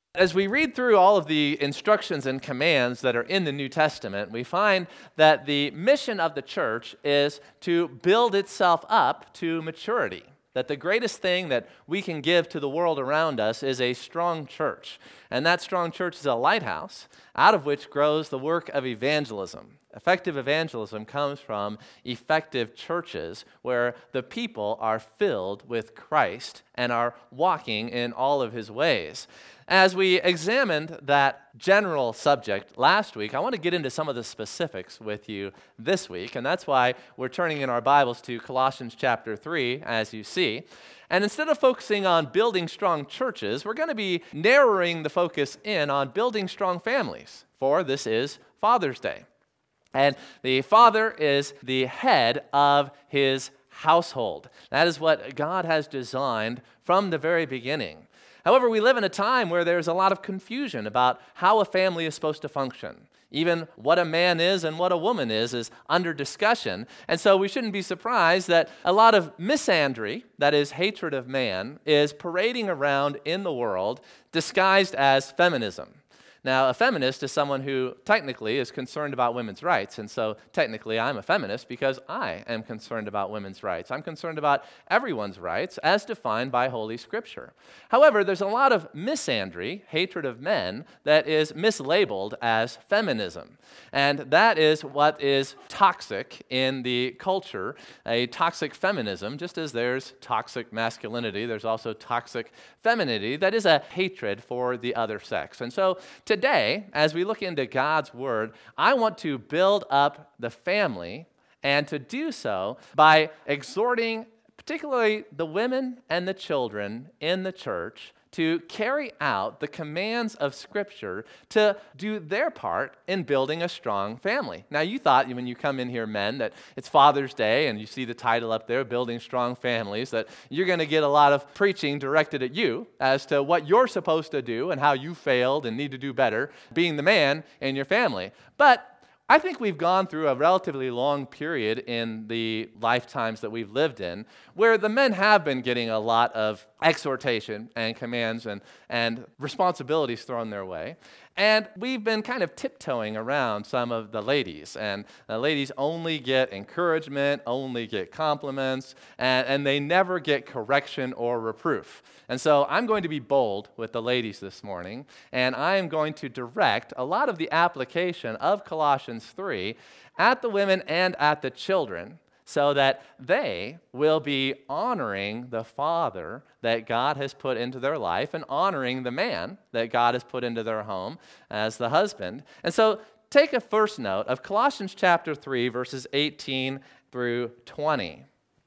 As we read through all of the instructions and commands that are in the New Testament, we find that the mission of the church is to build itself up to maturity. That the greatest thing that we can give to the world around us is a strong church. And that strong church is a lighthouse out of which grows the work of evangelism. Effective evangelism comes from effective churches where the people are filled with Christ and are walking in all of his ways. As we examined that general subject last week, I want to get into some of the specifics with you this week, and that's why we're turning in our Bibles to Colossians chapter 3, as you see. And instead of focusing on building strong churches, we're going to be narrowing the focus in on building strong families, for this is Father's Day. And the father is the head of his household. That is what God has designed from the very beginning. However, we live in a time where there's a lot of confusion about how a family is supposed to function. Even what a man is and what a woman is under discussion. And so we shouldn't be surprised that a lot of misandry, that is hatred of man, is parading around in the world disguised as feminism. Now, a feminist is someone who technically is concerned about women's rights, and so technically I'm a feminist because I am concerned about women's rights. I'm concerned about everyone's rights as defined by Holy Scripture. However, there's a lot of misandry, hatred of men, that is mislabeled as feminism, and that is what is toxic in the culture, a toxic feminism. Just as there's toxic masculinity, there's also toxic femininity that is a hatred for the other sex. And so today, as we look into God's Word, I want to build up the family, and to do so by exhorting particularly the women and the children in the church to carry out the commands of Scripture to do their part in building a strong family. Now, you thought when you come in here, men, that it's Father's Day and you see the title up there, Building Strong Families, that you're going to get a lot of preaching directed at you as to what you're supposed to do and how you failed and need to do better being the man in your family. But I think we've gone through a relatively long period in the lifetimes that we've lived in where the men have been getting a lot of exhortation and commands and responsibilities thrown their way. And we've been kind of tiptoeing around some of the ladies. And the ladies only get encouragement, only get compliments, and they never get correction or reproof. And so I'm going to be bold with the ladies this morning, and I am going to direct a lot of the application of Colossians 3 at the women and at the children, so that they will be honoring the father that God has put into their life and honoring the man that God has put into their home as the husband. And so take a first note of Colossians chapter 3, verses 18 through 20.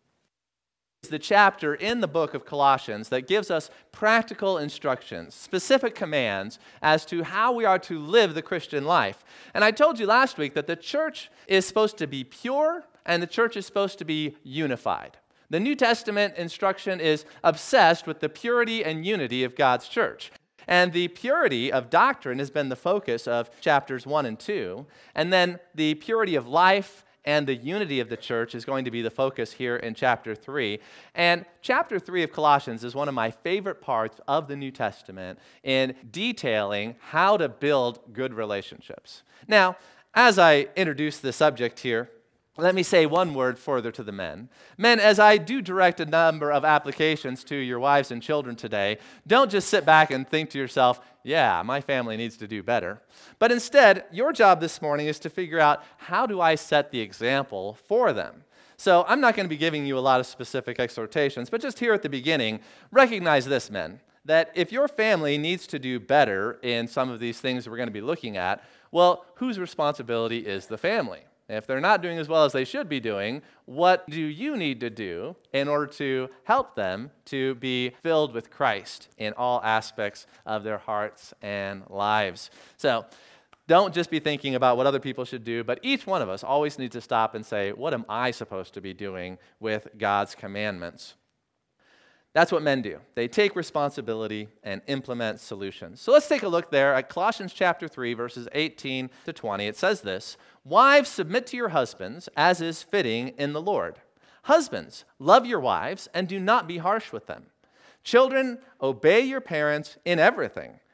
It's the chapter in the book of Colossians that gives us practical instructions, specific commands as to how we are to live the Christian life. And I told you last week that the church is supposed to be pure and the church is supposed to be unified. The New Testament instruction is obsessed with the purity and unity of God's church. And the purity of doctrine has been the focus of chapters 1 and 2. And then the purity of life and the unity of the church is going to be the focus here in chapter 3. And chapter 3 of Colossians is one of my favorite parts of the New Testament in detailing how to build good relationships. Now, as I introduce the subject here, let me say one word further to the men. Men, as I do direct a number of applications to your wives and children today, don't just sit back and think to yourself, yeah, my family needs to do better. But instead, your job this morning is to figure out, how do I set the example for them? So I'm not going to be giving you a lot of specific exhortations, but just here at the beginning, recognize this, men, that if your family needs to do better in some of these things we're going to be looking at, well, whose responsibility is the family? If they're not doing as well as they should be doing, what do you need to do in order to help them to be filled with Christ in all aspects of their hearts and lives? So don't just be thinking about what other people should do, but each one of us always needs to stop and say, what am I supposed to be doing with God's commandments? That's what men do. They take responsibility and implement solutions. So let's take a look there at Colossians chapter 3, verses 18 to 20. It says this, "Wives, submit to your husbands, as is fitting in the Lord. Husbands, love your wives, and do not be harsh with them. Children, obey your parents in everything,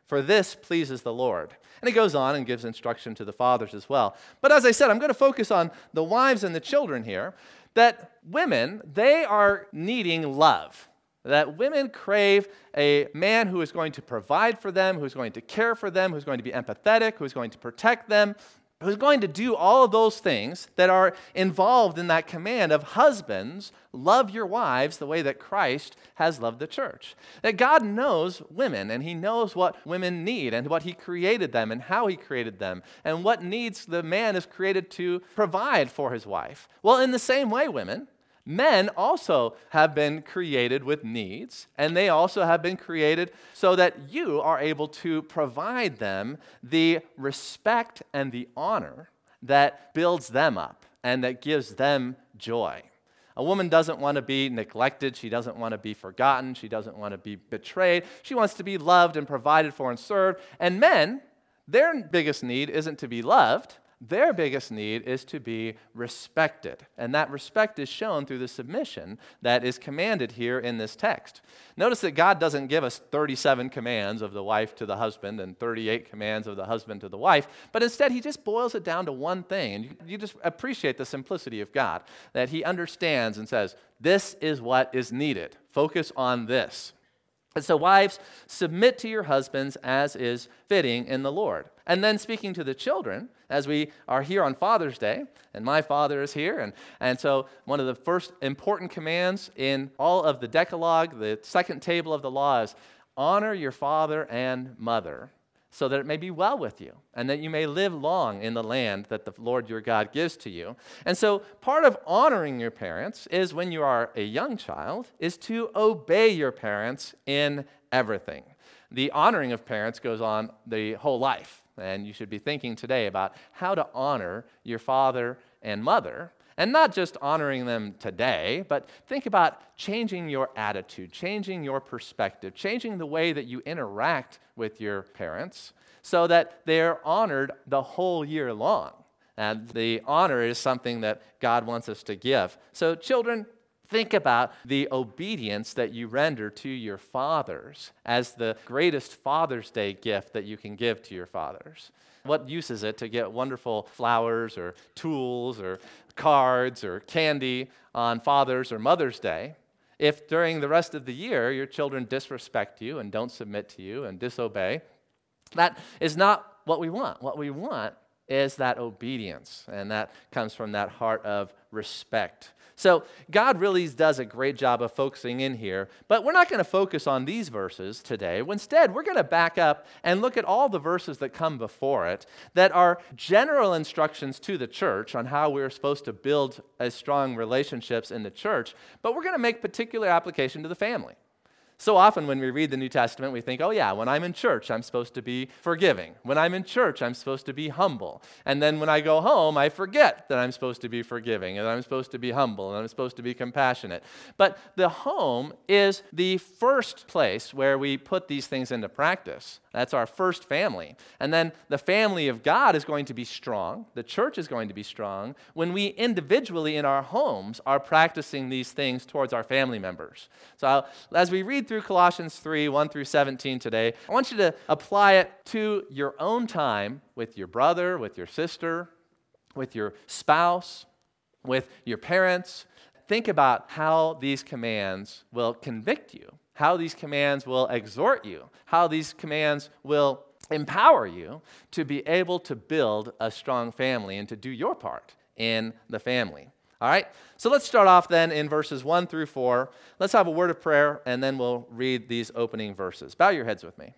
for this pleases the Lord. And he goes on and gives instruction to the fathers as well. But as I said, I'm going to focus on the wives and the children here, that women, they are needing love. That women crave a man who is going to provide for them, who's going to care for them, who's going to be empathetic, who's going to protect them, who's going to do all of those things that are involved in that command of husbands, love your wives the way that Christ has loved the church. That God knows women, and he knows what women need, and what he created them, and how he created them, and what needs the man is created to provide for his wife. Well, in the same way, women, men also have been created with needs, and they also have been created so that you are able to provide them the respect and the honor that builds them up and that gives them joy. A woman doesn't want to be neglected. She doesn't want to be forgotten. She doesn't want to be betrayed. She wants to be loved and provided for and served. And men, their biggest need isn't to be loved. Their biggest need is to be respected. And that respect is shown through the submission that is commanded here in this text. Notice that God doesn't give us 37 commands of the wife to the husband and 38 commands of the husband to the wife, but instead he just boils it down to one thing. And you just appreciate the simplicity of God, that he understands and says, this is what is needed. Focus on this. And so wives, submit to your husbands as is fitting in the Lord. And then speaking to the children, as we are here on Father's Day, and my father is here, and so one of the first important commands in all of the Decalogue, the second table of the law, is honor your father and mother, so that it may be well with you, and that you may live long in the land that the Lord your God gives to you. And so part of honoring your parents is, when you are a young child, is to obey your parents in everything. The honoring of parents goes on the whole life, and you should be thinking today about how to honor your father and mother. And not just honoring them today, but think about changing your attitude, changing your perspective, changing the way that you interact with your parents so that they're honored the whole year long. And the honor is something that God wants us to give. So children, think about the obedience that you render to your fathers as the greatest Father's Day gift that you can give to your fathers. What use is it to get wonderful flowers or tools or cards or candy on Father's or Mother's Day if during the rest of the year your children disrespect you and don't submit to you and disobey? That is not what we want. What we want is that obedience, and that comes from that heart of respect. So God really does a great job of focusing in here, but we're not going to focus on these verses today. Instead, we're going to back up and look at all the verses that come before it that are general instructions to the church on how we're supposed to build strong relationships in the church, but we're going to make particular application to the family. So often when we read the New Testament, we think, oh yeah, when I'm in church, I'm supposed to be forgiving. When I'm in church, I'm supposed to be humble. And then when I go home, I forget that I'm supposed to be forgiving, and I'm supposed to be humble, and I'm supposed to be compassionate. But the home is the first place where we put these things into practice. That's our first family. And then the family of God is going to be strong. The church is going to be strong when we individually in our homes are practicing these things towards our family members. So as we read through Colossians 3, 1 through 17 today, I want you to apply it to your own time with your brother, with your sister, with your spouse, with your parents. Think about how these commands will convict you, how these commands will exhort you, how these commands will empower you to be able to build a strong family and to do your part in the family. All right, so let's start off then in verses 1 through 4. Let's have a word of prayer, and then we'll read these opening verses. Bow your heads with me.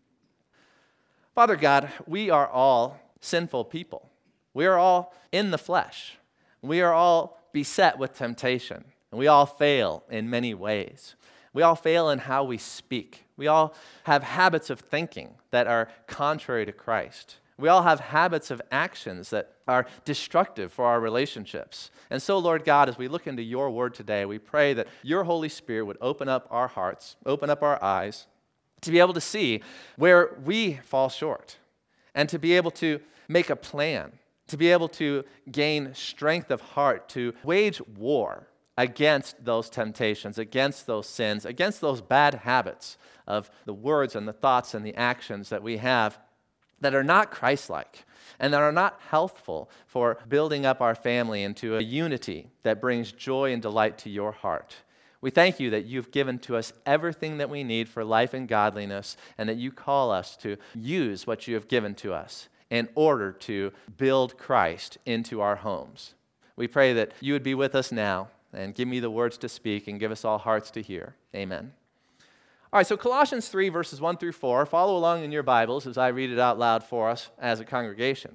Father God, we are all sinful people. We are all in the flesh. We are all beset with temptation, and we all fail in many ways. We all fail in how we speak. We all have habits of thinking that are contrary to Christ. We all have habits of actions that are destructive for our relationships. And so, Lord God, as we look into your word today, we pray that your Holy Spirit would open up our hearts, open up our eyes, to be able to see where we fall short, and to be able to make a plan, to be able to gain strength of heart, to wage war against those temptations, against those sins, against those bad habits of the words and the thoughts and the actions that we have that are not Christ-like and that are not healthful for building up our family into a unity that brings joy and delight to your heart. We thank you that you've given to us everything that we need for life and godliness, and that you call us to use what you have given to us in order to build Christ into our homes. We pray that you would be with us now and give me the words to speak and give us all hearts to hear. Amen. All right, so Colossians 3, verses 1 through 4. Follow along in your Bibles as I read it out loud for us as a congregation.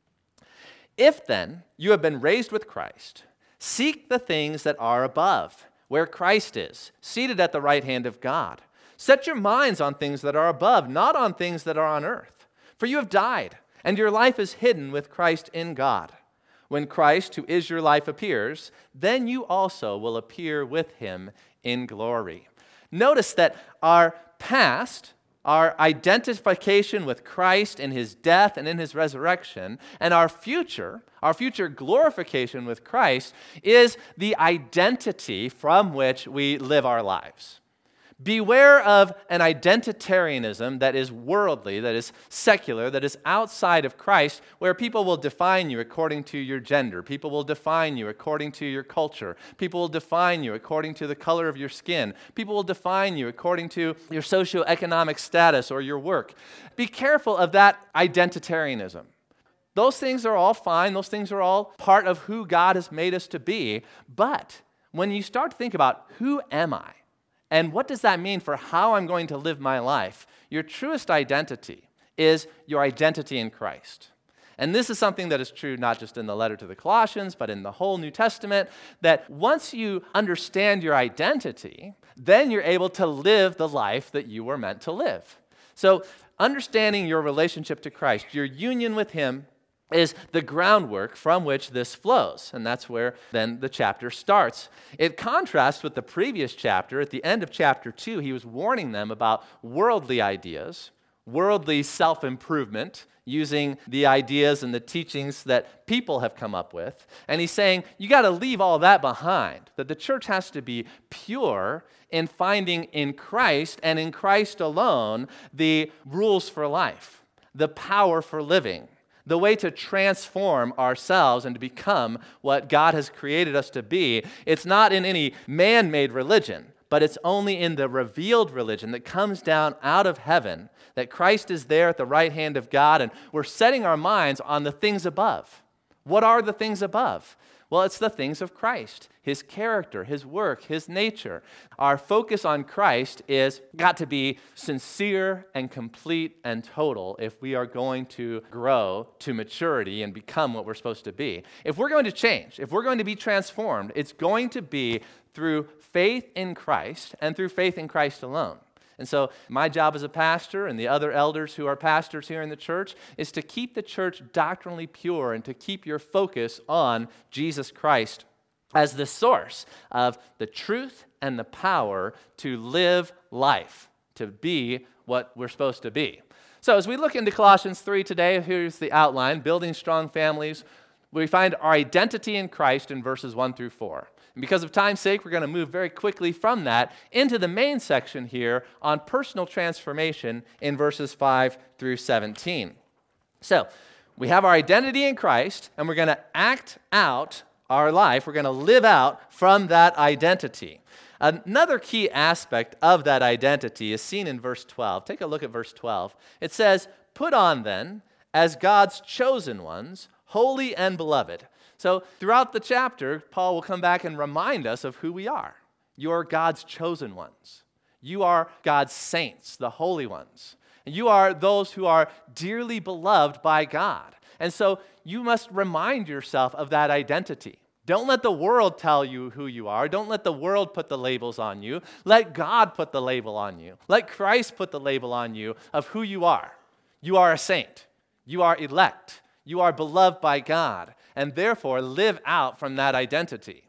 If then you have been raised with Christ, seek the things that are above, where Christ is, seated at the right hand of God. Set your minds on things that are above, not on things that are on earth. For you have died, and your life is hidden with Christ in God. When Christ, who is your life, appears, then you also will appear with him in glory. Notice that our past, our identification with Christ in his death and in his resurrection, and our future glorification with Christ is the identity from which we live our lives. Beware of an identitarianism that is worldly, that is secular, that is outside of Christ, where people will define you according to your gender. People will define you according to your culture. People will define you according to the color of your skin. People will define you according to your socioeconomic status or your work. Be careful of that identitarianism. Those things are all fine. Those things are all part of who God has made us to be. But when you start to think about who am I? And what does that mean for how I'm going to live my life? Your truest identity is your identity in Christ. And this is something that is true not just in the letter to the Colossians, but in the whole New Testament, that once you understand your identity, then you're able to live the life that you were meant to live. So understanding your relationship to Christ, your union with him, is the groundwork from which this flows. And that's where then the chapter starts. It contrasts with the previous chapter. At the end of chapter 2, he was warning them about worldly ideas, worldly self-improvement, using the ideas and the teachings that people have come up with. And he's saying, you got to leave all that behind, that the church has to be pure in finding in Christ and in Christ alone the rules for life, the power for living, the way to transform ourselves and to become what God has created us to be. It's not in any man-made religion, but it's only in the revealed religion that comes down out of heaven, that Christ is there at the right hand of God, and we're setting our minds on the things above. What are the things above? Well, it's the things of Christ, his character, his work, his nature. Our focus on Christ is got to be sincere and complete and total if we are going to grow to maturity and become what we're supposed to be. If we're going to change, if we're going to be transformed, it's going to be through faith in Christ and through faith in Christ alone. And so my job as a pastor and the other elders who are pastors here in the church is to keep the church doctrinally pure and to keep your focus on Jesus Christ as the source of the truth and the power to live life, to be what we're supposed to be. So as we look into Colossians 3 today, here's the outline: building strong families. We find our identity in Christ in verses 1 through 4. And because of time's sake, we're going to move very quickly from that into the main section here on personal transformation in verses 5 through 17. So we have our identity in Christ, and we're going to act out our life. We're going to live out from that identity. Another key aspect of that identity is seen in verse 12. Take a look at verse 12. It says, "Put on then, as God's chosen ones, holy and beloved." So throughout the chapter, Paul will come back and remind us of who we are. You're God's chosen ones. You are God's saints, the holy ones. And you are those who are dearly beloved by God. And so you must remind yourself of that identity. Don't let the world tell you who you are. Don't let the world put the labels on you. Let God put the label on you. Let Christ put the label on you of who you are. You are a saint. You are elect. You are beloved by God, and therefore live out from that identity.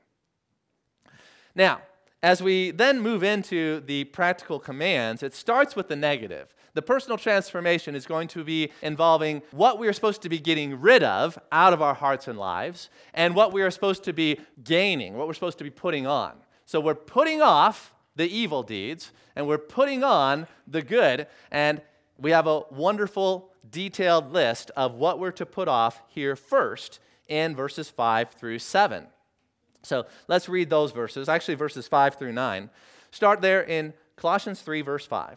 Now, as we then move into the practical commands, it starts with the negative. The personal transformation is going to be involving what we are supposed to be getting rid of out of our hearts and lives, and what we are supposed to be gaining, what we're supposed to be putting on. So we're putting off the evil deeds, and we're putting on the good, and we have a wonderful, detailed list of what we're to put off here first in verses 5 through 7. So let's read those verses, actually verses 5 through 9. Start there in Colossians 3, verse 5.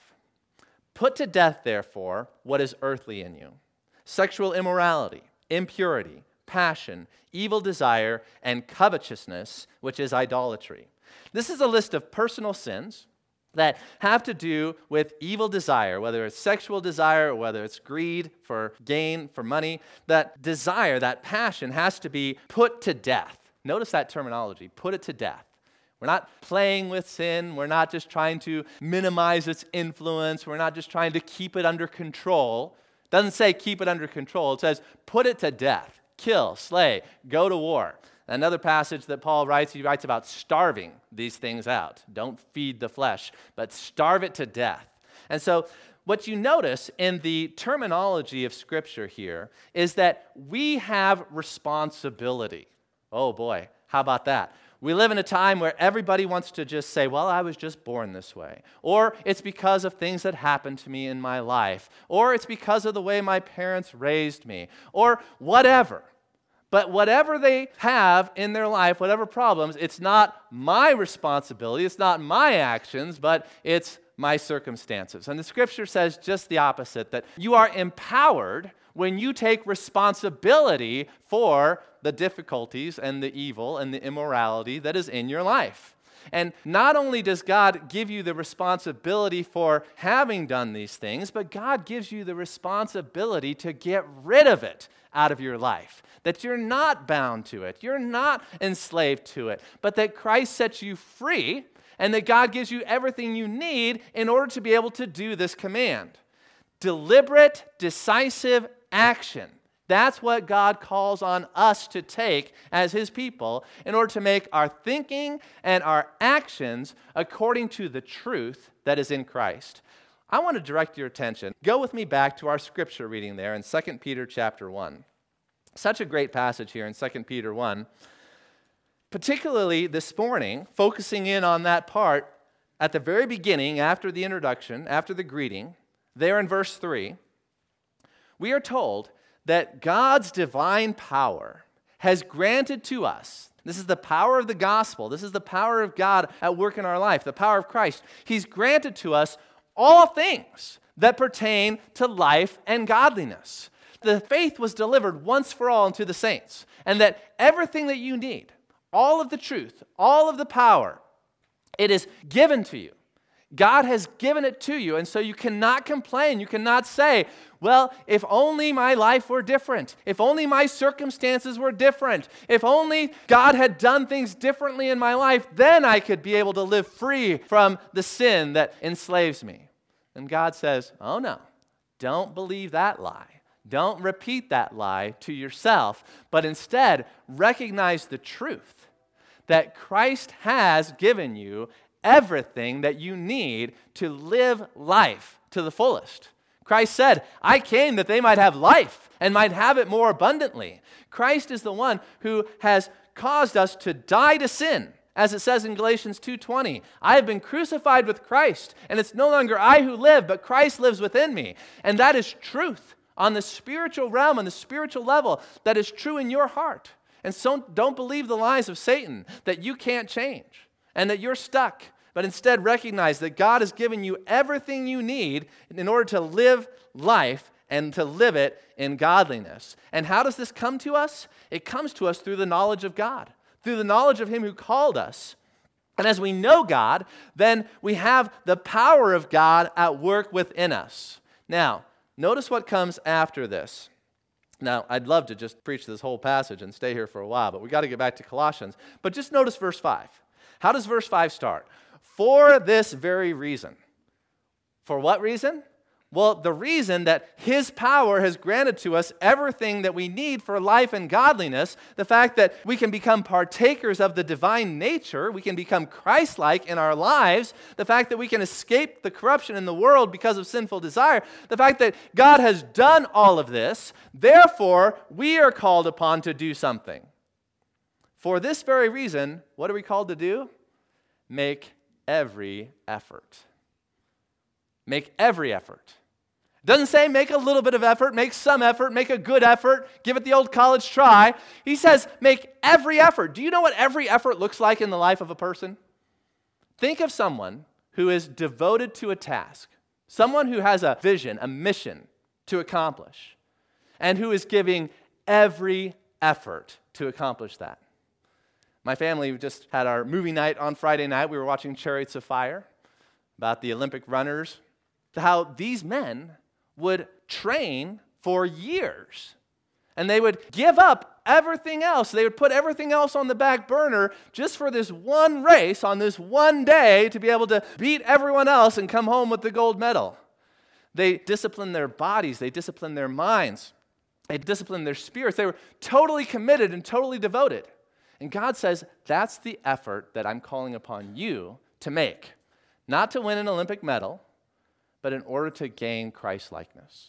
Put to death, therefore, what is earthly in you: sexual immorality, impurity, passion, evil desire, and covetousness, which is idolatry. This is a list of personal sins that have to do with evil desire, whether it's sexual desire or whether it's greed for gain, for money. That desire, that passion has to be put to death. Notice that terminology, put it to death. We're not playing with sin. We're not just trying to minimize its influence. We're not just trying to keep it under control. It doesn't say keep it under control. It says put it to death, kill, slay, go to war. Another passage that Paul writes, he writes about starving these things out. Don't feed the flesh, but starve it to death. And so what you notice in the terminology of Scripture here is that we have responsibility. Oh boy, how about that? We live in a time where everybody wants to just say, well, I was just born this way. Or it's because of things that happened to me in my life. Or it's because of the way my parents raised me. Or whatever. But whatever they have in their life, whatever problems, it's not my responsibility, it's not my actions, but it's my circumstances. And the Scripture says just the opposite, that you are empowered when you take responsibility for the difficulties and the evil and the immorality that is in your life. And not only does God give you the responsibility for having done these things, but God gives you the responsibility to get rid of it out of your life. That you're not bound to it, you're not enslaved to it, but that Christ sets you free and that God gives you everything you need in order to be able to do this command. Deliberate, decisive action. That's what God calls on us to take as His people in order to make our thinking and our actions according to the truth that is in Christ. I want to direct your attention. Go with me back to our scripture reading there in 2 Peter chapter 1. Such a great passage here in 2 Peter 1. Particularly this morning, focusing in on that part at the very beginning, after the introduction, after the greeting, there in verse 3, we are told that God's divine power has granted to us, this is the power of the gospel, this is the power of God at work in our life, the power of Christ. He's granted to us all things that pertain to life and godliness. The faith was delivered once for all unto the saints, and that everything that you need, all of the truth, all of the power, it is given to you. God has given it to you, and so you cannot complain. You cannot say, well, if only my life were different, if only my circumstances were different, if only God had done things differently in my life, then I could be able to live free from the sin that enslaves me. And God says, oh no, don't believe that lie. Don't repeat that lie to yourself, but instead recognize the truth that Christ has given you everything that you need to live life to the fullest. Christ said, I came that they might have life and might have it more abundantly. Christ is the one who has caused us to die to sin. As it says in Galatians 2:20, I have been crucified with Christ, and it's no longer I who live, but Christ lives within me. And that is truth on the spiritual realm, on the spiritual level, that is true in your heart. And so don't believe the lies of Satan that you can't change and that you're stuck. But instead recognize that God has given you everything you need in order to live life and to live it in godliness. And how does this come to us? It comes to us through the knowledge of God, through the knowledge of Him who called us. And as we know God, then we have the power of God at work within us. Now, notice what comes after this. Now, I'd love to just preach this whole passage and stay here for a while, but we got to get back to Colossians. But just notice verse 5. How does verse 5 start? For this very reason. For what reason? Well, the reason that his power has granted to us everything that we need for life and godliness, the fact that we can become partakers of the divine nature, we can become Christ-like in our lives, the fact that we can escape the corruption in the world because of sinful desire, the fact that God has done all of this, therefore, we are called upon to do something. For this very reason, what are we called to do? Make every effort. Make every effort. It doesn't say make a little bit of effort, make some effort, make a good effort, give it the old college try. He says make every effort. Do you know what every effort looks like in the life of a person? Think of someone who is devoted to a task, someone who has a vision, a mission to accomplish, and who is giving every effort to accomplish that. My family just had our movie night on Friday night. We were watching Chariots of Fire about the Olympic runners, how these men would train for years. And they would give up everything else. They would put everything else on the back burner just for this one race on this one day to be able to beat everyone else and come home with the gold medal. They disciplined their bodies. They disciplined their minds. They disciplined their spirits. They were totally committed and totally devoted. And God says, that's the effort that I'm calling upon you to make. Not to win an Olympic medal, but in order to gain Christ-likeness.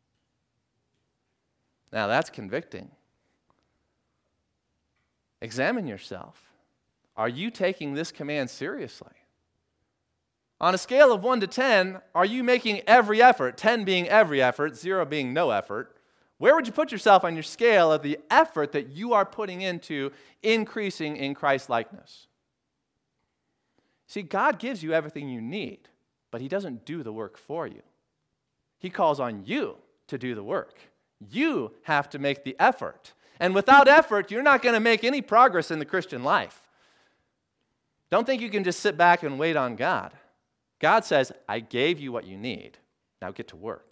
Now that's convicting. Examine yourself. Are you taking this command seriously? On a scale of 1 to 10, are you making every effort, 10 being every effort, 0 being no effort? Where would you put yourself on your scale of the effort that you are putting into increasing in Christ-likeness? See, God gives you everything you need, but he doesn't do the work for you. He calls on you to do the work. You have to make the effort. And without effort, you're not going to make any progress in the Christian life. Don't think you can just sit back and wait on God. God says, I gave you what you need. Now get to work.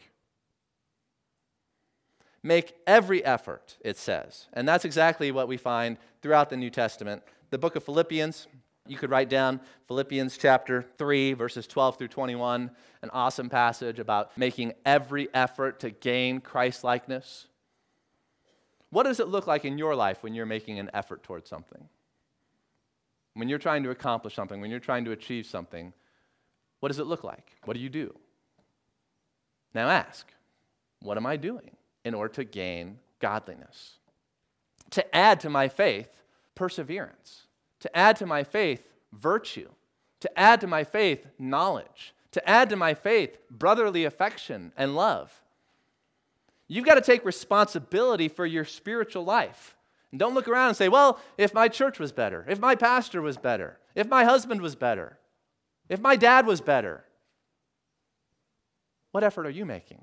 Make every effort, it says. And that's exactly what we find throughout the New Testament. The book of Philippians, you could write down Philippians chapter 3, verses 12 through 21, an awesome passage about making every effort to gain Christ-likeness. What does it look like in your life when you're making an effort towards something? When you're trying to accomplish something, when you're trying to achieve something, what does it look like? What do you do? Now ask, what am I doing in order to gain godliness? To add to my faith, perseverance. To add to my faith, virtue. To add to my faith, knowledge. To add to my faith, brotherly affection and love. You've got to take responsibility for your spiritual life. And don't look around and say, well, if my church was better, if my pastor was better, if my husband was better, if my dad was better. What effort are you making?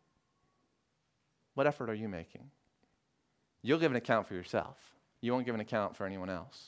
What effort are you making? You'll give an account for yourself. You won't give an account for anyone else.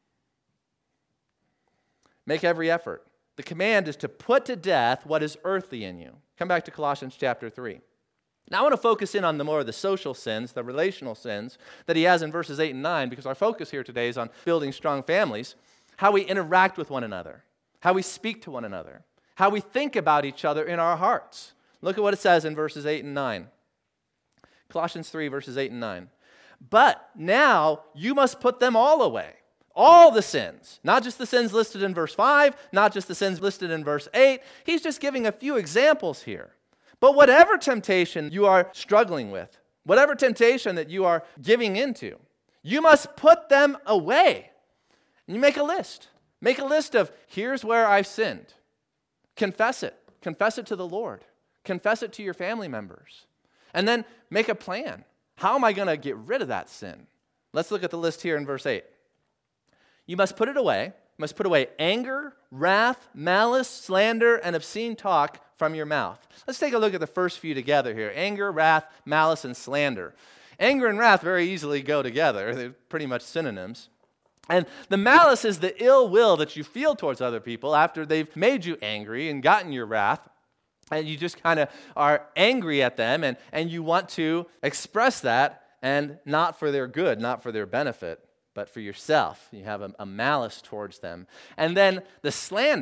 Make every effort. The command is to put to death what is earthly in you. Come back to Colossians chapter 3. Now I want to focus in on the more of the social sins, the relational sins that he has in verses 8 and 9, because our focus here today is on building strong families, how we interact with one another, how we speak to one another, how we think about each other in our hearts. Look at what it says in verses 8 and 9. Colossians 3, verses 8 and 9. But now you must put them all away. All the sins, not just the sins listed in verse 5, not just the sins listed in verse 8. He's just giving a few examples here. But whatever temptation you are struggling with, whatever temptation that you are giving into, you must put them away. And you make a list. Make a list of, here's where I've sinned. Confess it. Confess it to the Lord. Confess it to your family members. And then make a plan. How am I going to get rid of that sin? Let's look at the list here in verse 8. You must put it away. You must put away anger, wrath, malice, slander, and obscene talk from your mouth. Let's take a look at the first few together here. Anger, wrath, malice, and slander. Anger and wrath very easily go together. They're pretty much synonyms. And the malice is the ill will that you feel towards other people after they've made you angry and gotten your wrath. And you just kind of are angry at them and you want to express that, and not for their good, not for their benefit, but for yourself. You have a malice towards them. And then the slander.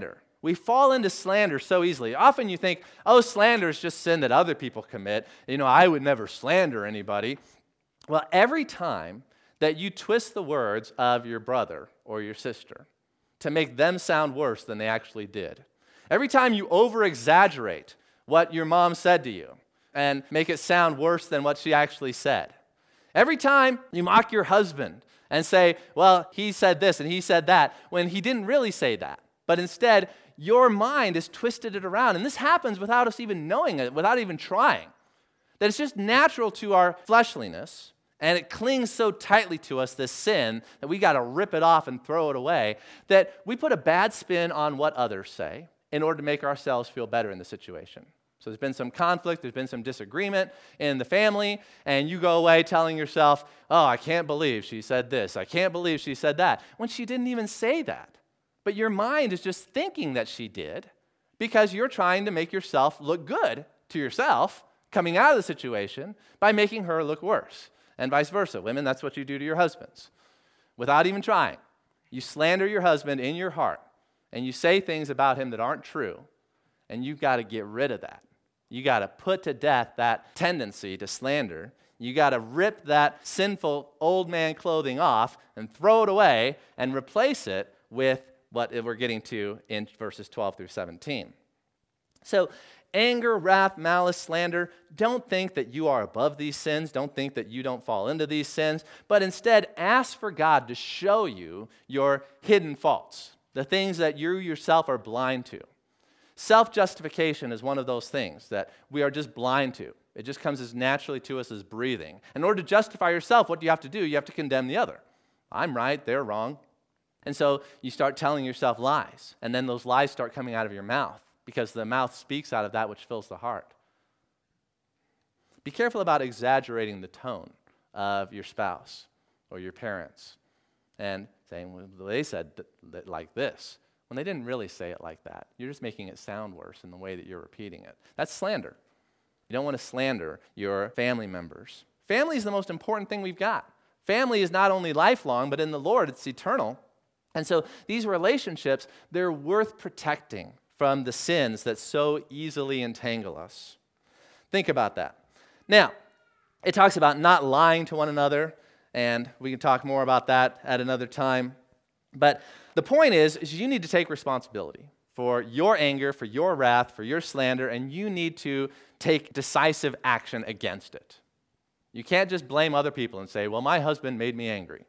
We fall into slander so easily. Often you think, oh, slander is just sin that other people commit. I would never slander anybody. Well, every time that you twist the words of your brother or your sister to make them sound worse than they actually did, every time you over-exaggerate what your mom said to you and make it sound worse than what she actually said, every time you mock your husband and say, well, he said this and he said that, when he didn't really say that, but instead your mind has twisted it around. And this happens without us even knowing it, without even trying. That it's just natural to our fleshliness, and it clings so tightly to us, this sin, that we got to rip it off and throw it away, that we put a bad spin on what others say in order to make ourselves feel better in the situation. So there's been some conflict, there's been some disagreement in the family, and you go away telling yourself, oh, I can't believe she said this, I can't believe she said that, when she didn't even say that. But your mind is just thinking that she did because you're trying to make yourself look good to yourself coming out of the situation by making her look worse. And vice versa. Women, that's what you do to your husbands. Without even trying. You slander your husband in your heart, and you say things about him that aren't true, and you've got to get rid of that. You got to put to death that tendency to slander. You got to rip that sinful old man clothing off and throw it away and replace it with what we're getting to in verses 12 through 17. So, anger, wrath, malice, slander, don't think that you are above these sins. Don't think that you don't fall into these sins. But instead, ask for God to show you your hidden faults, the things that you yourself are blind to. Self-justification is one of those things that we are just blind to. It just comes as naturally to us as breathing. In order to justify yourself, what do you have to do? You have to condemn the other. I'm right, they're wrong. And so you start telling yourself lies, and then those lies start coming out of your mouth because the mouth speaks out of that which fills the heart. Be careful about exaggerating the tone of your spouse or your parents and saying, well, they said that like this, when they didn't really say it like that. You're just making it sound worse in the way that you're repeating it. That's slander. You don't want to slander your family members. Family is the most important thing we've got. Family is not only lifelong, but in the Lord, it's eternal. And so these relationships, they're worth protecting from the sins that so easily entangle us. Think about that. Now, it talks about not lying to one another, and we can talk more about that at another time. But the point is you need to take responsibility for your anger, for your wrath, for your slander, and you need to take decisive action against it. You can't just blame other people and say, well, my husband made me angry.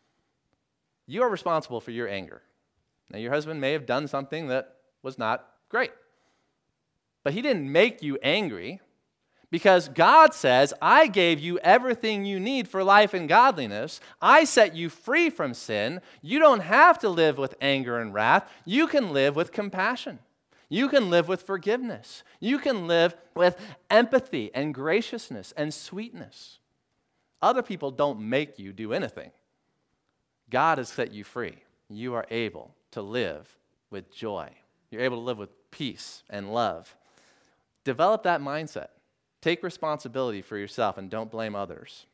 You are responsible for your anger. Now, your husband may have done something that was not great, but he didn't make you angry because God says, I gave you everything you need for life and godliness. I set you free from sin. You don't have to live with anger and wrath. You can live with compassion. You can live with forgiveness. You can live with empathy and graciousness and sweetness. Other people don't make you do anything. God has set you free. You are able to live with joy. You're able to live with peace and love. Develop that mindset. Take responsibility for yourself and don't blame others.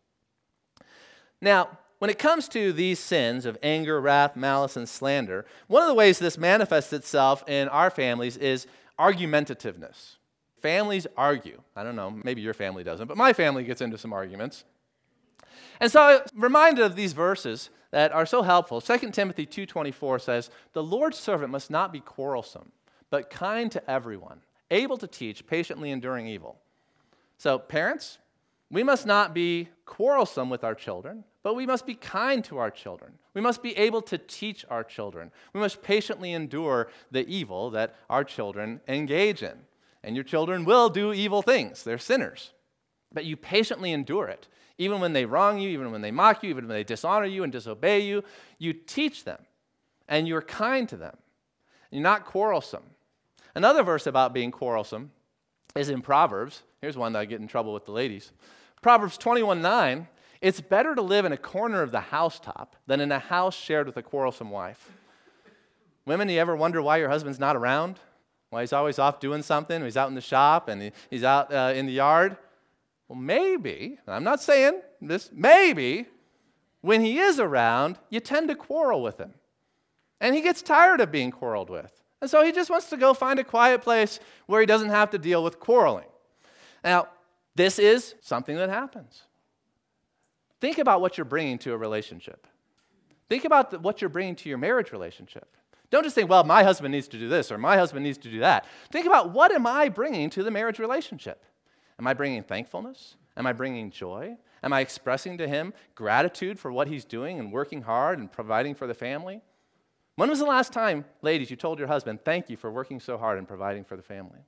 Now, when it comes to these sins of anger, wrath, malice, and slander, one of the ways this manifests itself in our families is argumentativeness. Families argue. I don't know, maybe your family doesn't, but my family gets into some arguments. And so I'm reminded of these verses that are so helpful. 2 Timothy 2:24 says, the Lord's servant must not be quarrelsome, but kind to everyone, able to teach, patiently enduring evil. So parents, we must not be quarrelsome with our children, but we must be kind to our children. We must be able to teach our children. We must patiently endure the evil that our children engage in. And your children will do evil things. They're sinners. But you patiently endure it. Even when they wrong you, even when they mock you, even when they dishonor you and disobey you, you teach them. And you're kind to them. You're not quarrelsome. Another verse about being quarrelsome is in Proverbs. Here's one that I get in trouble with the ladies. Proverbs 21:9, it's better to live in a corner of the housetop than in a house shared with a quarrelsome wife. Women, do you ever wonder why your husband's not around? Why he's always off doing something? He's out in the shop and he's out in the yard? Well, maybe, I'm not saying this, maybe when he is around, you tend to quarrel with him. And he gets tired of being quarreled with. And so he just wants to go find a quiet place where he doesn't have to deal with quarreling. Now, this is something that happens. Think about what you're bringing to a relationship. Think about what you're bringing to your marriage relationship. Don't just think, well, my husband needs to do this or my husband needs to do that. Think about, what am I bringing to the marriage relationship? Am I bringing thankfulness? Am I bringing joy? Am I expressing to him gratitude for what he's doing and working hard and providing for the family? When was the last time, ladies, you told your husband, thank you for working so hard and providing for the family?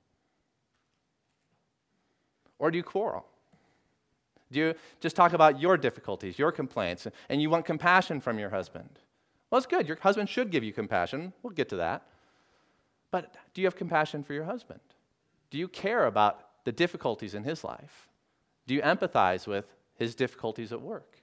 Or do you quarrel? Do you just talk about your difficulties, your complaints, and you want compassion from your husband? Well, it's good. Your husband should give you compassion. We'll get to that. But do you have compassion for your husband? Do you care about the difficulties in his life? Do you empathize with his difficulties at work?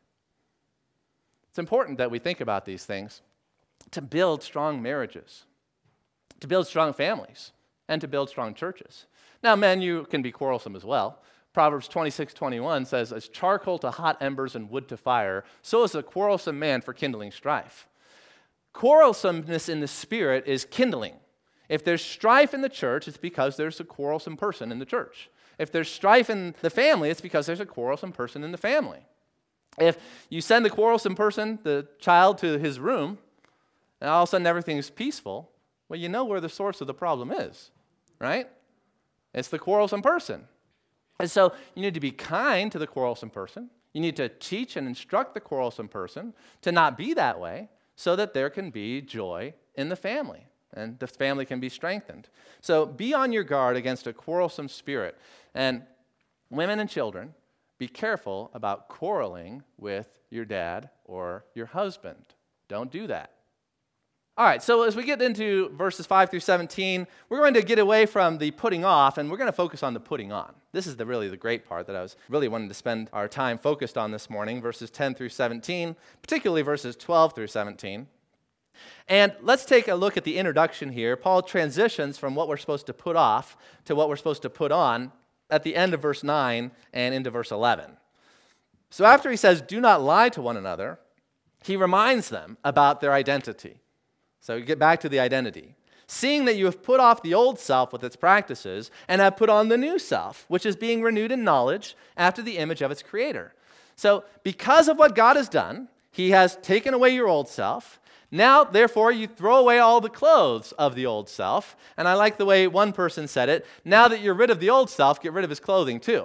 It's important that we think about these things to build strong marriages, to build strong families, and to build strong churches. Now, men, you can be quarrelsome as well. Proverbs 26:21 says, as charcoal to hot embers and wood to fire, so is a quarrelsome man for kindling strife. Quarrelsomeness in the spirit is kindling. If there's strife in the church, it's because there's a quarrelsome person in the church. If there's strife in the family, it's because there's a quarrelsome person in the family. If you send the quarrelsome person, the child, to his room, and all of a sudden everything's peaceful, well, you know where the source of the problem is, right? It's the quarrelsome person. And so you need to be kind to the quarrelsome person. You need to teach and instruct the quarrelsome person to not be that way so that there can be joy in the family and the family can be strengthened. So be on your guard against a quarrelsome spirit. And women and children, be careful about quarreling with your dad or your husband. Don't do that. All right, so as we get into verses 5 through 17, we're going to get away from the putting off, and we're going to focus on the putting on. This is really the great part that I was really wanting to spend our time focused on this morning, verses 10 through 17, particularly verses 12 through 17. And let's take a look at the introduction here. Paul transitions from what we're supposed to put off to what we're supposed to put on at the end of verse 9 and into verse 11. So after he says, do not lie to one another, he reminds them about their identity. So we get back to the identity. Seeing that you have put off the old self with its practices and have put on the new self, which is being renewed in knowledge after the image of its creator. So because of what God has done, he has taken away your old self. Now, therefore, you throw away all the clothes of the old self. And I like the way one person said it. Now that you're rid of the old self, get rid of his clothing too.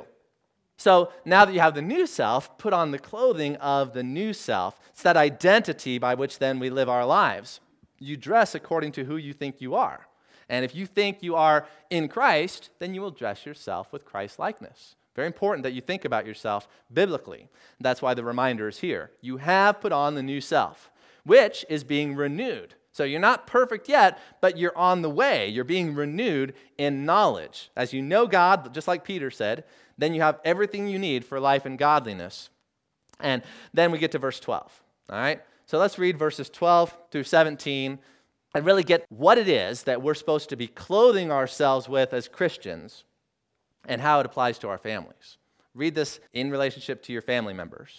So now that you have the new self, put on the clothing of the new self. It's that identity by which then we live our lives. You dress according to who you think you are. And if you think you are in Christ, then you will dress yourself with Christ's likeness. Very important that you think about yourself biblically. That's why the reminder is here. You have put on the new self, which is being renewed. So you're not perfect yet, but you're on the way. You're being renewed in knowledge. As you know God, just like Peter said, then you have everything you need for life and godliness. And then we get to verse 12. All right? So let's read verses 12 through 17 and really get what it is that we're supposed to be clothing ourselves with as Christians and how it applies to our families. Read this in relationship to your family members.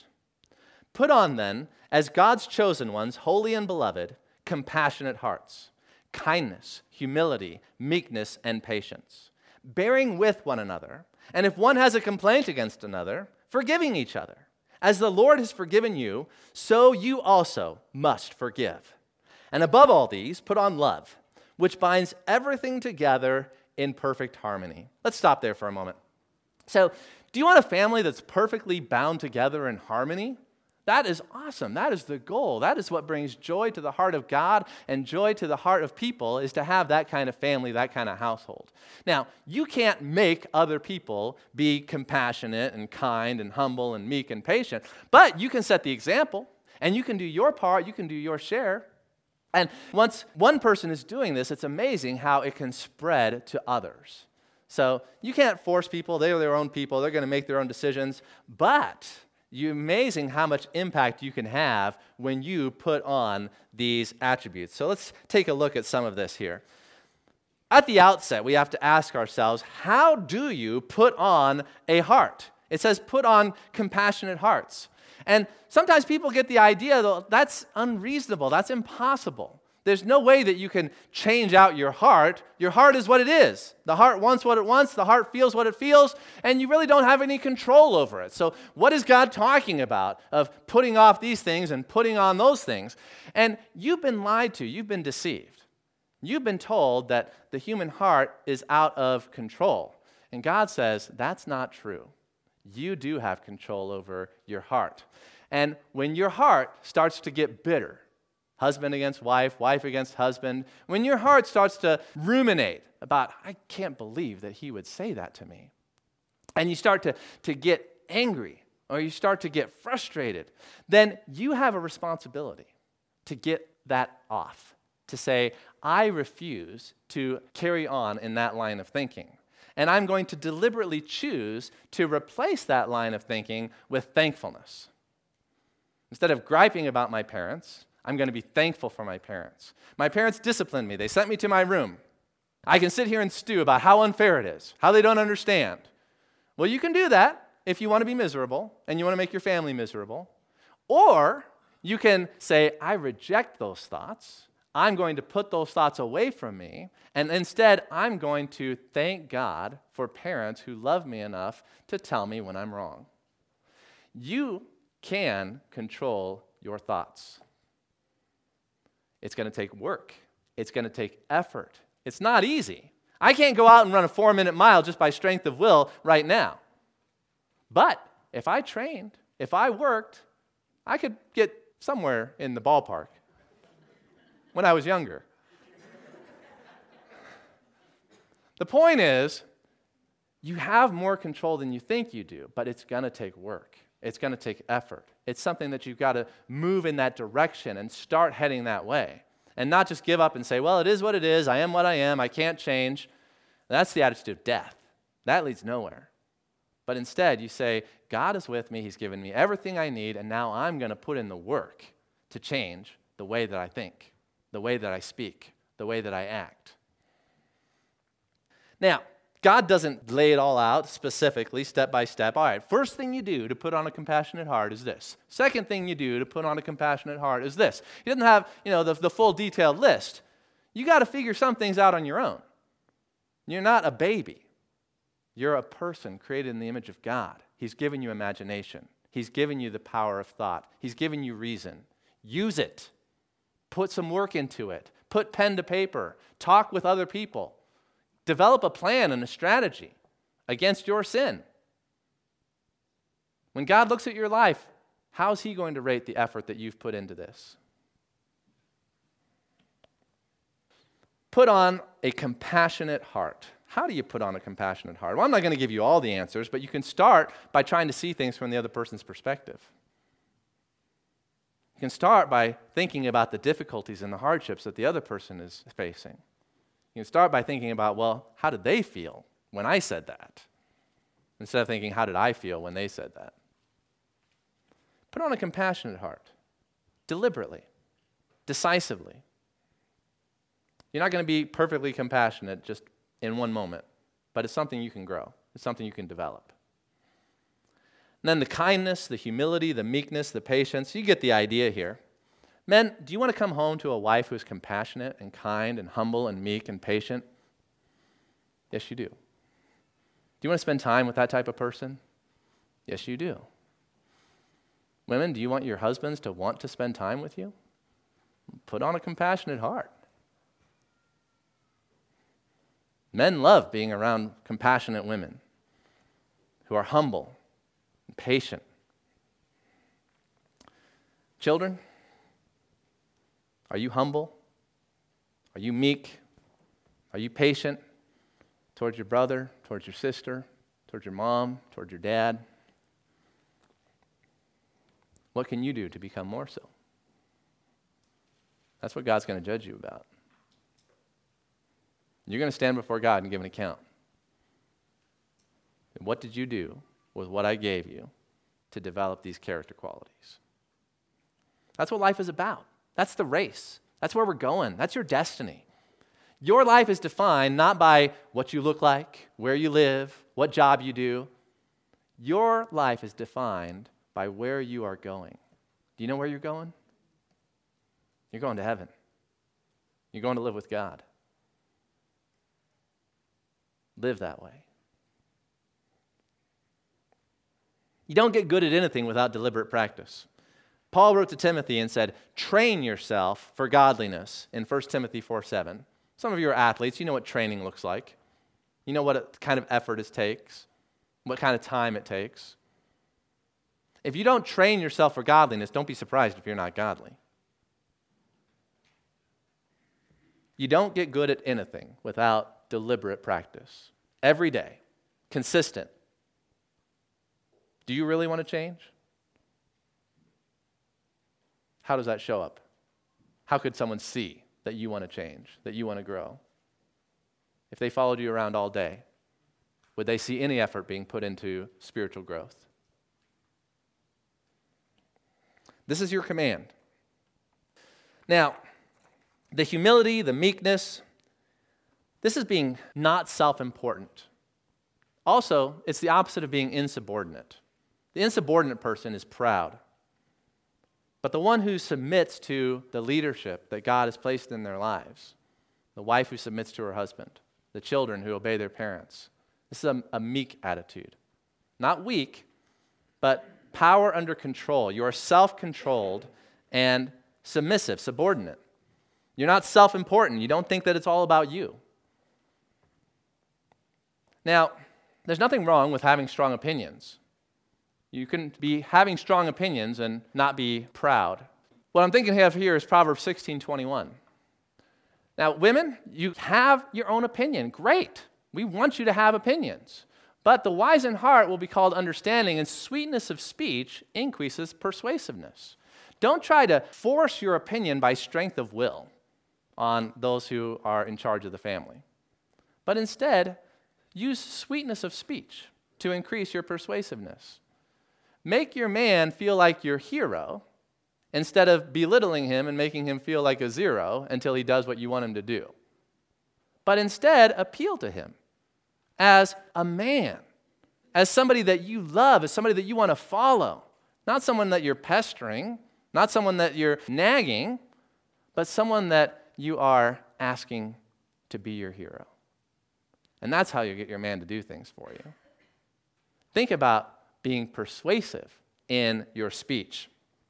Put on then, as God's chosen ones, holy and beloved, compassionate hearts, kindness, humility, meekness, and patience, bearing with one another, and if one has a complaint against another, forgiving each other. As the Lord has forgiven you, so you also must forgive. And above all these, put on love, which binds everything together in perfect harmony. Let's stop there for a moment. So, do you want a family that's perfectly bound together in harmony? That is awesome. That is the goal. That is what brings joy to the heart of God and joy to the heart of people, is to have that kind of family, that kind of household. Now, you can't make other people be compassionate and kind and humble and meek and patient, but you can set the example, and you can do your part, you can do your share. And once one person is doing this, it's amazing how it can spread to others. So you can't force people. They're their own people. They're going to make their own decisions, but you're amazing how much impact you can have when you put on these attributes. So let's take a look at some of this here. At the outset, we have to ask ourselves, how do you put on a heart? It says put on compassionate hearts. And sometimes people get the idea, though, that's unreasonable, that's impossible. There's no way that you can change out your heart. Your heart is what it is. The heart wants what it wants. The heart feels what it feels, and you really don't have any control over it. So what is God talking about of putting off these things and putting on those things? And you've been lied to. You've been deceived. You've been told that the human heart is out of control. And God says, that's not true. You do have control over your heart. And when your heart starts to get bitter, husband against wife, wife against husband, when your heart starts to ruminate about, I can't believe that he would say that to me, and you start to get angry or you start to get frustrated, then you have a responsibility to get that off, to say, I refuse to carry on in that line of thinking. And I'm going to deliberately choose to replace that line of thinking with thankfulness. Instead of griping about my parents, I'm going to be thankful for my parents. My parents disciplined me. They sent me to my room. I can sit here and stew about how unfair it is, how they don't understand. Well, you can do that if you want to be miserable and you want to make your family miserable. Or you can say, I reject those thoughts. I'm going to put those thoughts away from me, and instead I'm going to thank God for parents who love me enough to tell me when I'm wrong. You can control your thoughts. It's going to take work. It's going to take effort. It's not easy. I can't go out and run a 4-minute mile just by strength of will right now. But if I trained, if I worked, I could get somewhere in the ballpark when I was younger. The point is, you have more control than you think you do, but it's going to take work. It's going to take effort. It's something that you've got to move in that direction and start heading that way. And not just give up and say, well, it is what it is. I am what I am. I can't change. That's the attitude of death. That leads nowhere. But instead, you say, God is with me. He's given me everything I need, and now I'm going to put in the work to change the way that I think, the way that I speak, the way that I act. Now, God doesn't lay it all out specifically, step by step. All right, first thing you do to put on a compassionate heart is this. Second thing you do to put on a compassionate heart is this. He doesn't have, the full detailed list. You got to figure some things out on your own. You're not a baby. You're a person created in the image of God. He's given you imagination. He's given you the power of thought. He's given you reason. Use it. Put some work into it. Put pen to paper. Talk with other people. Develop a plan and a strategy against your sin. When God looks at your life, how's He going to rate the effort that you've put into this? Put on a compassionate heart. How do you put on a compassionate heart? Well, I'm not going to give you all the answers, but you can start by trying to see things from the other person's perspective. You can start by thinking about the difficulties and the hardships that the other person is facing. You can start by thinking about, well, how did they feel when I said that? Instead of thinking, how did I feel when they said that? Put on a compassionate heart, deliberately, decisively. You're not going to be perfectly compassionate just in one moment, but it's something you can grow. It's something you can develop. And then the kindness, the humility, the meekness, the patience, you get the idea here. Men, do you want to come home to a wife who's compassionate and kind and humble and meek and patient? Yes, you do. Do you want to spend time with that type of person? Yes, you do. Women, do you want your husbands to want to spend time with you? Put on a compassionate heart. Men love being around compassionate women who are humble and patient. Children, are you humble? Are you meek? Are you patient towards your brother, towards your sister, towards your mom, towards your dad? What can you do to become more so? That's what God's going to judge you about. You're going to stand before God and give an account. And what did you do with what I gave you to develop these character qualities? That's what life is about. That's the race. That's where we're going. That's your destiny. Your life is defined not by what you look like, where you live, what job you do. Your life is defined by where you are going. Do you know where you're going? You're going to heaven. You're going to live with God. Live that way. You don't get good at anything without deliberate practice. Paul wrote to Timothy and said, train yourself for godliness in 1 Timothy 4:7. Some of you are athletes. You know what training looks like. You know what kind of effort it takes, what kind of time it takes. If you don't train yourself for godliness, don't be surprised if you're not godly. You don't get good at anything without deliberate practice. Every day, consistent. Do you really want to change? How does that show up? How could someone see that you want to change, that you want to grow? If they followed you around all day, would they see any effort being put into spiritual growth? This is your command. Now, the humility, the meekness, this is being not self-important. Also, it's the opposite of being insubordinate. The insubordinate person is proud. But the one who submits to the leadership that God has placed in their lives, the wife who submits to her husband, the children who obey their parents, this is a meek attitude. Not weak, but power under control. You are self-controlled and submissive, subordinate. You're not self-important. You don't think that it's all about you. Now, there's nothing wrong with having strong opinions. You can be having strong opinions and not be proud. What I'm thinking of here is Proverbs 16:21. Now, women, you have your own opinion. Great. We want you to have opinions. But the wise in heart will be called understanding, and sweetness of speech increases persuasiveness. Don't try to force your opinion by strength of will on those who are in charge of the family. But instead, use sweetness of speech to increase your persuasiveness. Make your man feel like your hero instead of belittling him and making him feel like a zero until he does what you want him to do. But instead, appeal to him as a man, as somebody that you love, as somebody that you want to follow. Not someone that you're pestering, not someone that you're nagging, but someone that you are asking to be your hero. And that's how you get your man to do things for you. Think about being persuasive in your speech.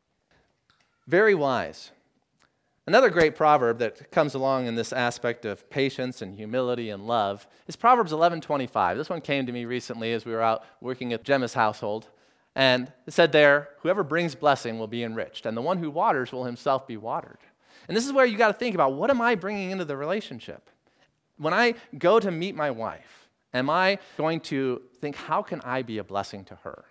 Very wise. Another great proverb that comes along in this aspect of patience and humility and love is Proverbs 11:25. This one came to me recently as we were out working at Gemma's household. And it said there, whoever brings blessing will be enriched, and the one who waters will himself be watered. And this is where you got to think about, what am I bringing into the relationship? When I go to meet my wife, am I going to think, how can I be a blessing to her?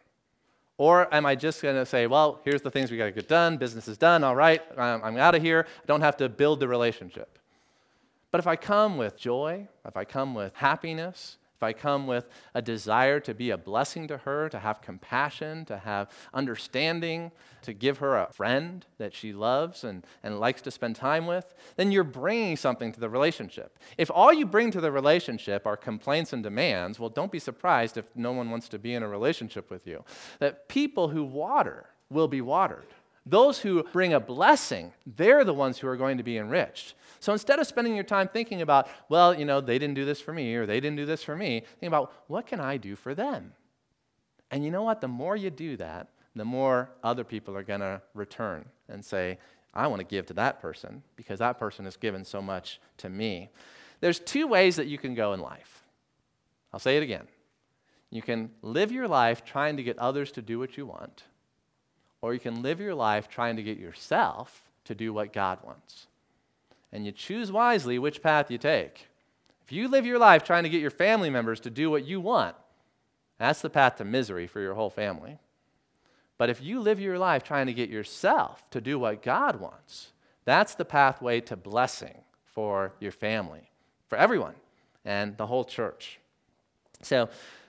Or am I just going to say, well, here's the things we got to get done, business is done, all right, I'm out of here, I don't have to build the relationship. But if I come with joy, if I come with happiness, if I come with a desire to be a blessing to her, to have compassion, to have understanding, to give her a friend that she loves and likes to spend time with, then you're bringing something to the relationship. If all you bring to the relationship are complaints and demands, well, don't be surprised if no one wants to be in a relationship with you. That people who water will be watered. Those who bring a blessing, they're the ones who are going to be enriched. So instead of spending your time thinking about, well, they didn't do this for me or they didn't do this for me, think about, what can I do for them? And you know what? The more you do that, the more other people are going to return and say, I want to give to that person because that person has given so much to me. There's two ways that you can go in life. I'll say it again. You can live your life trying to get others to do what you want, or you can live your life trying to get yourself to do what God wants. And you choose wisely which path you take. If you live your life trying to get your family members to do what you want, that's the path to misery for your whole family. But if you live your life trying to get yourself to do what God wants, that's the pathway to blessing for your family, for everyone, and the whole church. So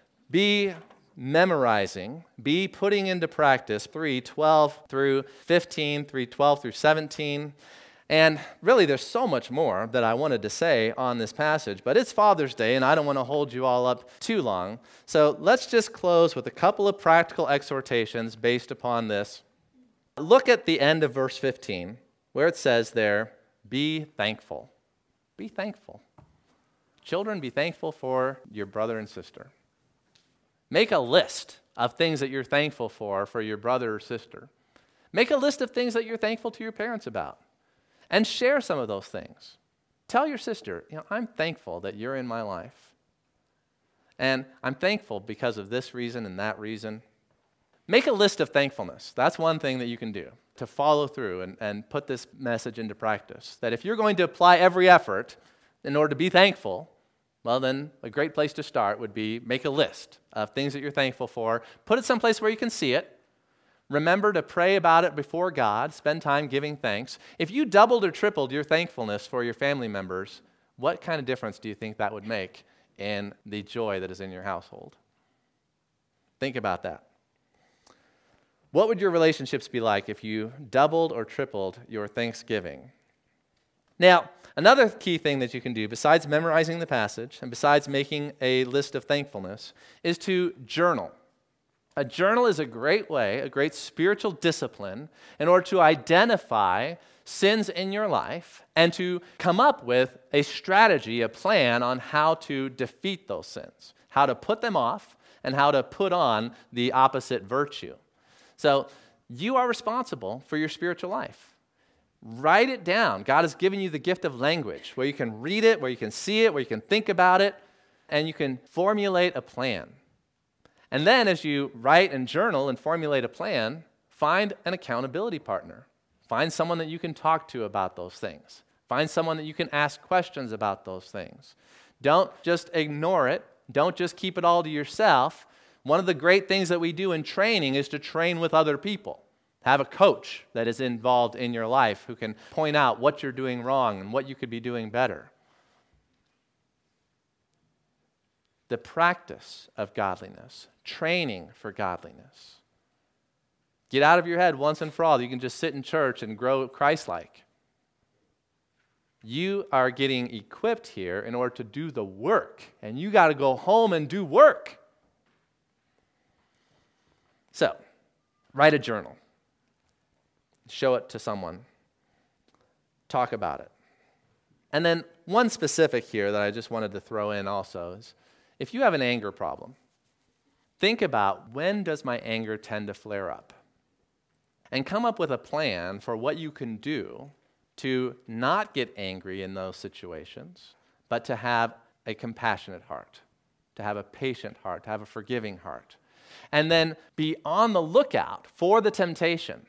be memorizing, be putting into practice 3:12 through 15, 3:12 through 17. And really, there's so much more that I wanted to say on this passage, but it's Father's Day, and I don't want to hold you all up too long. So let's just close with a couple of practical exhortations based upon this. Look at the end of verse 15, where it says there, be thankful. Be thankful. Children, be thankful for your brother and sister. Make a list of things that you're thankful for your brother or sister. Make a list of things that you're thankful to your parents about. And share some of those things. Tell your sister, I'm thankful that you're in my life. And I'm thankful because of this reason and that reason. Make a list of thankfulness. That's one thing that you can do to follow through and put this message into practice. That if you're going to apply every effort in order to be thankful, well then a great place to start would be make a list of things that you're thankful for. Put it someplace where you can see it. Remember to pray about it before God. Spend time giving thanks. If you doubled or tripled your thankfulness for your family members, what kind of difference do you think that would make in the joy that is in your household? Think about that. What would your relationships be like if you doubled or tripled your thanksgiving? Now, another key thing that you can do, besides memorizing the passage and besides making a list of thankfulness, is to journal. A journal is a great way, a great spiritual discipline in order to identify sins in your life and to come up with a strategy, a plan on how to defeat those sins, how to put them off, and how to put on the opposite virtue. So you are responsible for your spiritual life. Write it down. God has given you the gift of language where you can read it, where you can see it, where you can think about it, and you can formulate a plan. And then as you write and journal and formulate a plan, find an accountability partner. Find someone that you can talk to about those things. Find someone that you can ask questions about those things. Don't just ignore it. Don't just keep it all to yourself. One of the great things that we do in training is to train with other people. Have a coach that is involved in your life who can point out what you're doing wrong and what you could be doing better. The practice of godliness, training for godliness. Get out of your head once and for all. You can just sit in church and grow Christ-like. You are getting equipped here in order to do the work, and you got to go home and do work. So, write a journal. Show it to someone. Talk about it. And then one specific here that I just wanted to throw in also is, if you have an anger problem, think about, when does my anger tend to flare up? And come up with a plan for what you can do to not get angry in those situations, but to have a compassionate heart, to have a patient heart, to have a forgiving heart. And then be on the lookout for the temptation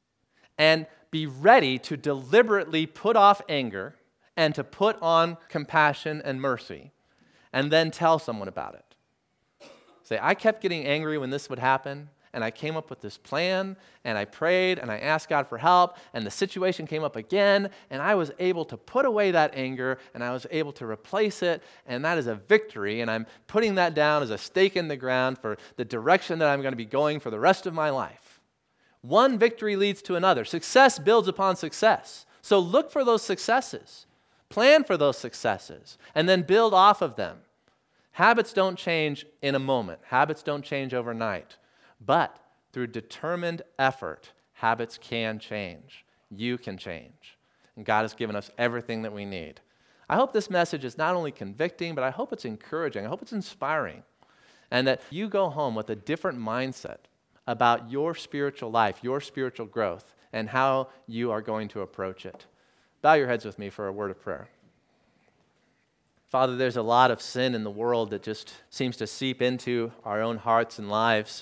and be ready to deliberately put off anger and to put on compassion and mercy. And then tell someone about it. Say, I kept getting angry when this would happen, and I came up with this plan, and I prayed, and I asked God for help, and the situation came up again, and I was able to put away that anger, and I was able to replace it, and that is a victory, and I'm putting that down as a stake in the ground for the direction that I'm going to be going for the rest of my life. One victory leads to another. Success builds upon success. So look for those successes. Plan for those successes, and then build off of them. Habits don't change in a moment. Habits don't change overnight. But through determined effort, habits can change. You can change. And God has given us everything that we need. I hope this message is not only convicting, but I hope it's encouraging. I hope it's inspiring. And that you go home with a different mindset about your spiritual life, your spiritual growth, and how you are going to approach it. Bow your heads with me for a word of prayer. Father, there's a lot of sin in the world that just seems to seep into our own hearts and lives.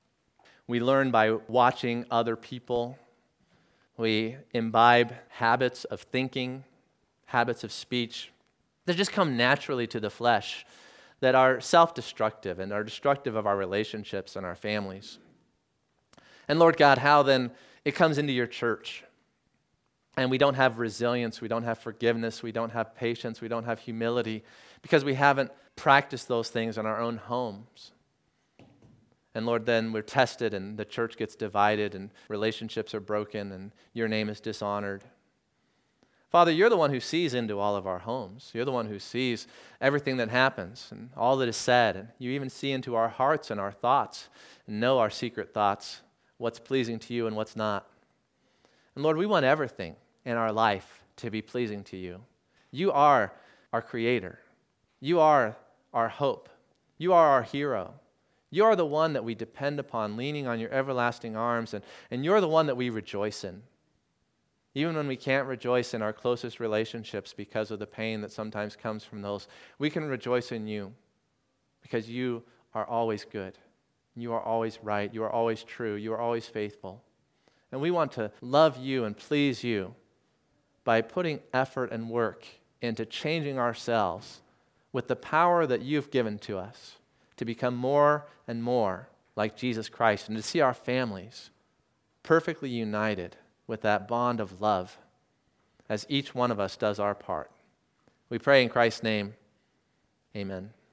We learn by watching other people. We imbibe habits of thinking, habits of speech that just come naturally to the flesh, that are self-destructive and are destructive of our relationships and our families. And Lord God, how then it comes into your church. And we don't have resilience, we don't have forgiveness, we don't have patience, we don't have humility because we haven't practiced those things in our own homes. And Lord, then we're tested and the church gets divided and relationships are broken and your name is dishonored. Father, you're the one who sees into all of our homes. You're the one who sees everything that happens and all that is said. And you even see into our hearts and our thoughts and know our secret thoughts, what's pleasing to you and what's not. And Lord, we want everything in our life to be pleasing to you. You are our creator. You are our hope. You are our hero. You are the one that we depend upon, leaning on your everlasting arms, and you're the one that we rejoice in. Even when we can't rejoice in our closest relationships because of the pain that sometimes comes from those, we can rejoice in you because you are always good. You are always right. You are always true. You are always faithful. And we want to love you and please you by putting effort and work into changing ourselves with the power that you've given to us to become more and more like Jesus Christ and to see our families perfectly united with that bond of love as each one of us does our part. We pray in Christ's name, amen.